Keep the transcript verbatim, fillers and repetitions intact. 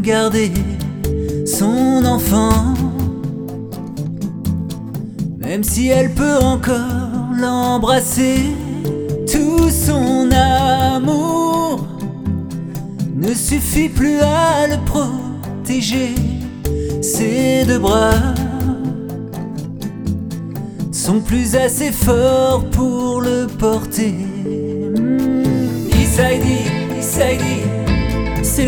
garder son enfant, même si elle peut encore l'embrasser. Tout son amour ne suffit plus à le protéger. Ses deux bras sont plus assez forts pour le porter. Isaidi, Isaidi,